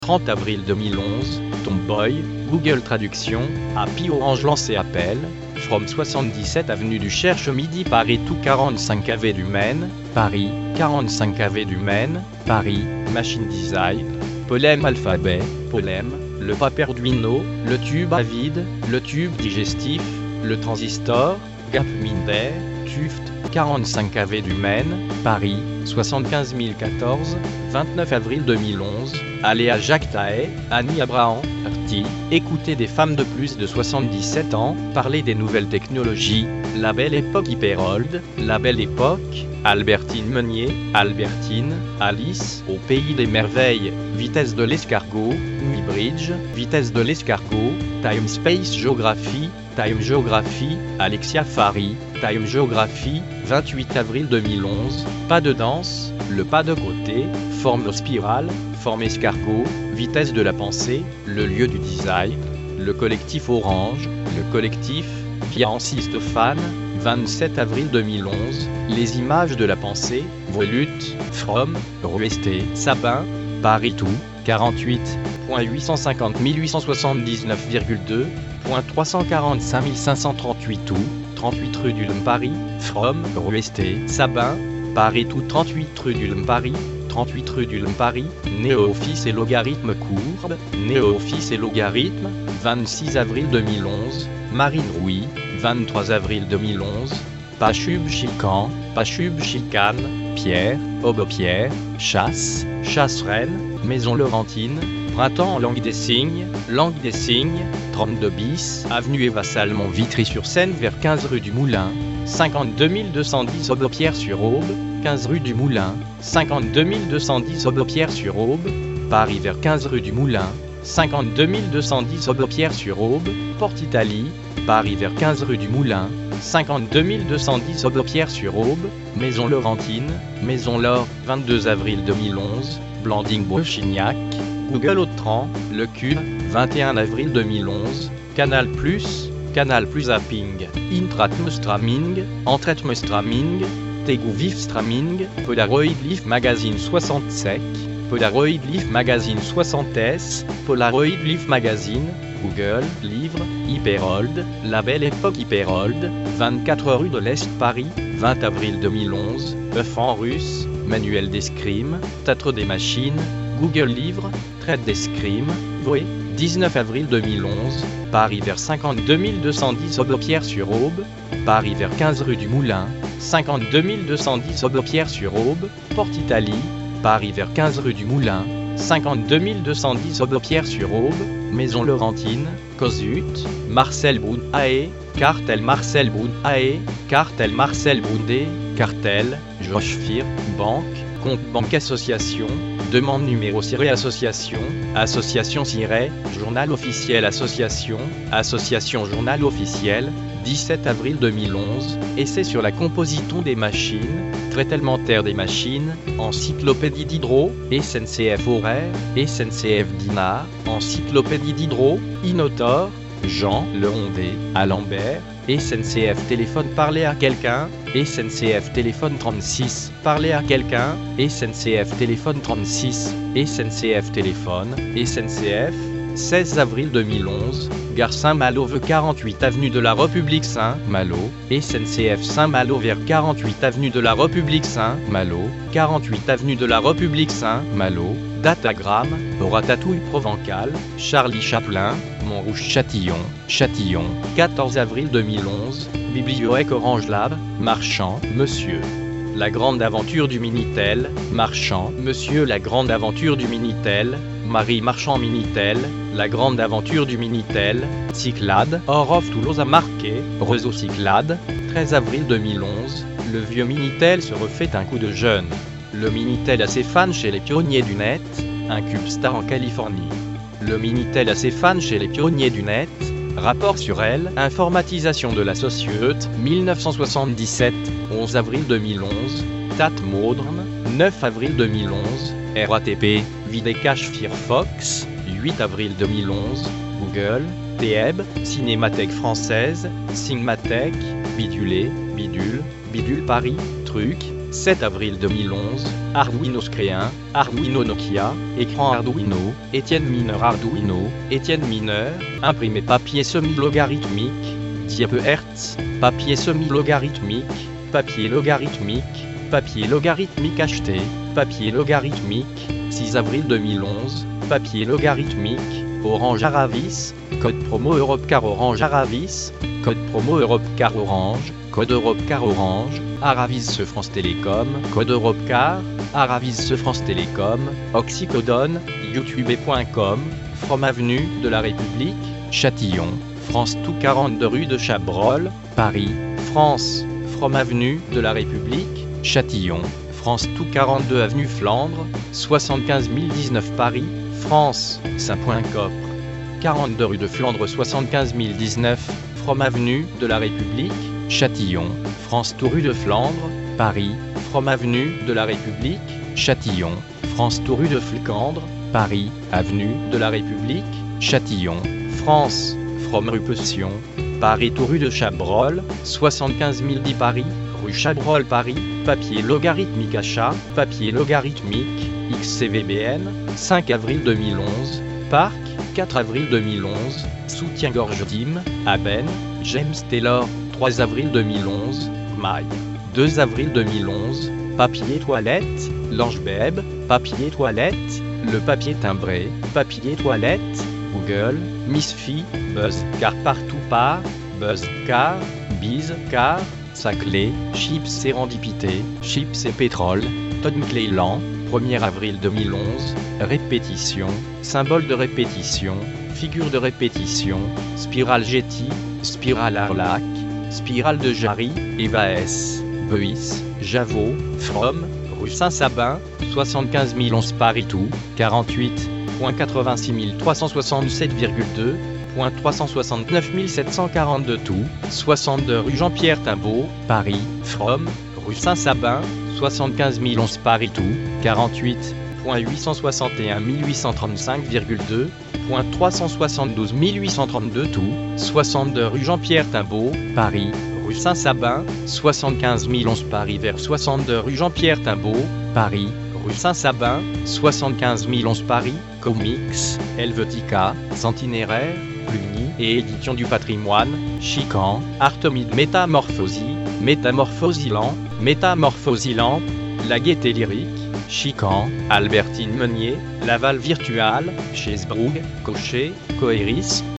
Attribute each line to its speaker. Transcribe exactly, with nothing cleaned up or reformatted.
Speaker 1: trente avril deux mille onze, Tomboy, Google Traduction, Happy Orange lancé appel, From soixante-dix-sept avenue du Cherche Midi Paris tout quarante-cinq avenue du Maine, Paris, quarante-cinq avenue du Maine, Paris, Machine Design, Polem Alphabet, Polem, le pape Arduino, le tube à vide, le tube digestif, le transistor, Gap Minder, Tuft, quarante-cinq avenue du Maine, Paris, soixante-quinze mille quatorze, vingt-neuf avril deux mille onze, Aléa Jacques Tahay, Annie Abraham, Arti, écoutez des femmes de plus de soixante-dix-sept ans, parler des nouvelles technologies, la belle époque Hyperold, la belle époque, Albertine Meunier, Albertine, Alice, au pays des merveilles, vitesse de l'escargot, Nuit-Bridge, vitesse de l'escargot, Time Space Geography, Time Geography, Alexia Fari, Time Geography, vingt-huit avril deux mille onze, pas de danse, le pas de côté, forme de spirale, forme escargot, vitesse de la pensée, le lieu du design, le collectif Orange, le collectif, Pierre-Ansiste Fan, vingt-sept avril deux mille onze, les images de la pensée, Volute, From, Ruesté, Sabin, Paris tout, quarante-huit, huit cent cinquante mille huit cent soixante-dix-neuf virgule deux, trois cent quarante-cinq mille cinq cent trente-huit tout, trente-huit rue du Lem Paris, From, Ruesté, Sabin, Paris tout trente-huit rue du Lem Paris, trente-huit rue du Lem Paris, Néo-Office et logarithme courbe, Néo-Office et logarithme, vingt-six avril deux mille onze, Marine Rouy, vingt-trois avril deux mille onze, Pachub Chican, Pachub Chicane, Pierre, Aube-Pierre, Chasse, Chasse-Reine, Maison Laurentine, Printemps en Langue des Signes, Langue des Signes, trente-deux bis, avenue Eva Salmon Vitry-sur-Seine vers quinze rue du Moulin, cinquante-deux mille deux cent dix Aube-Pierre-sur-Aube, quinze rue du Moulin, cinquante-deux mille deux cent dix Aube-Pierre-sur-Aube, Paris vers quinze rue du Moulin, cinquante-deux mille deux cent dix Aube-Pierre-sur-Aube, Porte-Italie, Paris vers quinze rue du Moulin, cinquante-deux mille deux cent dix Aube-Pierre-sur-Aube, Maison Laurentine, Maison Laure, vingt-deux avril deux mille onze, Blanding-Brechignac, Google Autran, Le Cube, vingt et un avril deux mille onze, Canal plus, Canal plus Zapping, Intratme Streaming, Entretme Streaming, Tegu Vif Streaming, Polaroid Leaf Magazine soixante-sec, Polaroid Leaf Magazine soixante S, Polaroid Leaf Magazine, Google, Livre, Hyperold, La Belle Époque Hyperold, vingt-quatre rue de l'Est Paris, vingt avril deux mille onze, œuf en russe, Manuel d'escrime, Théâtre des machines, Google Livre, Traite d'escrime, Voé, dix-neuf avril deux mille onze, Paris vers cinquante-deux mille deux cent dix Aube-Pierre-sur-Aube, Paris vers quinze rue du Moulin, cinquante-deux mille deux cent dix Aube-Pierre-sur-Aube, Porte-Italie, Paris vers quinze rue du Moulin, cinquante-deux mille deux cent dix Aube-Pierre-sur-Aube, Maison Laurentine, Cosut, Marcel Brun Aé, Cartel Marcel Brun Aé, Cartel Marcel Brundé, Cartel, Josh Fir, Banque, Compte Banque Association, Demande numéro ciré Association, Association ciré, Journal officiel Association, Association Journal officiel, dix-sept avril deux mille onze, Essai sur la composition des machines, Traite élémentaire des machines, Encyclopédie d'Hydro, S N C F Horaire, S N C F Dinar, Encyclopédie d'Hydro, Inotor, Jean Le Hondé, Alembert, S N C F Téléphone parler à quelqu'un, S N C F Téléphone trente-six, parler à quelqu'un, S N C F Téléphone trente-six, S N C F Téléphone, S N C F, seize avril deux mille onze, Gare Saint-Malo vers quarante-huit avenue de la République Saint-Malo, S N C F Saint-Malo vers quarante-huit avenue de la République Saint-Malo, quarante-huit avenue de la République Saint-Malo, Datagramme, Ratatouille Provencal, Charlie Chaplin, Montrouge-Châtillon, Châtillon, quatorze avril deux mille onze, Bibliothèque Orange Lab, Marchand, Monsieur. La grande aventure du Minitel, Marchand, Monsieur La grande aventure du Minitel, Marie Marchand Minitel, La grande aventure du Minitel, Cyclade, Orof Toulouse a marqué, Réseau Cyclade, treize avril deux mille onze, le vieux Minitel se refait un coup de jeune. Le Minitel a ses fans chez les pionniers du net, un CubeStar en Californie. Le Minitel a ses fans chez les pionniers du net, rapport sur elle, informatisation de la société, mille neuf cent soixante-dix-sept, onze avril deux mille onze, Tate Modern, neuf avril deux mille onze, R A T P, Videocache Firefox, huit avril deux mille onze, Google, Théèbes, Cinémathèque française, Sigmathèque, Bidulé, Bidule, Bidule Paris, Truc, sept avril deux mille onze, Arduino Scréen, Arduino Nokia, écran Arduino, Étienne Mineur Arduino, Étienne Mineur, imprimé papier semi-logarithmique, diape Hertz, papier semi-logarithmique, papier logarithmique, papier logarithmique acheté, papier logarithmique, six avril deux mille onze, papier logarithmique, Orange Aravis, code promo Europe Car Orange Aravis, code promo Europe Car Orange, code Europe Car Orange, Aravis France Télécom, code Europe Car, Aravis France Télécom, Oxycodone, youtube point com, From Avenue de la République, Châtillon, France tout quarante-deux rue de Chabrol, Paris, France, From Avenue de la République, Châtillon, France tout quarante-deux avenue Flandre, soixante-quinze mille dix-neuf Paris, France, Saint-Point-Copre, quarante-deux rue de Flandre soixante-quinze mille dix-neuf, From Avenue de la République, Châtillon, France tout rue de Flandre, Paris, From Avenue de la République, Châtillon, France tout rue de Flicandre, Paris, Avenue de la République, Châtillon, France, From rue Pession, Paris tout rue de Chabrol, soixante-quinze mille dix Paris, rue Chabrol Paris, papier logarithmique achat, papier logarithmique, X C V B N, cinq avril deux mille onze, Parc, quatre avril deux mille onze, soutien-gorge Dim, Aben, James Taylor, trois avril deux mille onze, Maille, deux avril deux mille onze, papier toilette, Lange Beb, papier toilette, le papier timbré, papier toilette, Google, Misfi, Buzz, car partout par, Buzz, car, Biz, car, Saclay, Chips Sérendipité, Chips et Pétrole, Todd Clayland, premier avril deux mille onze, répétition, symbole de répétition, figure de répétition, Spirale Getty, Spirale Arlac, Spirale de Jarry, Eva S, Beuys, Javot, From, rue Saint-Sabin, soixante-quinze mille onze Paris-Tout, quarante-huit, quatre-vingt-six mille trois cent soixante-sept virgule deux, trois cent soixante-neuf mille sept cent quarante-deux Tout, soixante-deux rue Jean-Pierre Timbaud, Paris, From, rue Saint-Sabin, soixante-quinze mille onze Paris-Tout, quarante-huit, huit cent soixante et un mille huit cent trente-cinq virgule deux, trois cent soixante-douze mille huit cent trente-deux Tout, soixante-deux rue Jean-Pierre Timbaud, Paris, rue Saint-Sabin, soixante-quinze mille onze Paris vers soixante-deux rue Jean-Pierre Timbaud, Paris, rue Saint-Sabin, soixante-quinze mille onze Paris, Comics, Helvetica, Centenaire, Cluny et Édition du Patrimoine, Chican, Artemide Métamorphosie, Métamorphosilan, Métamorphosilan, La Gaieté Lyrique, Chican, Albertine Meunier, Laval Virtual, Chesebroug, Cochet, Coéris,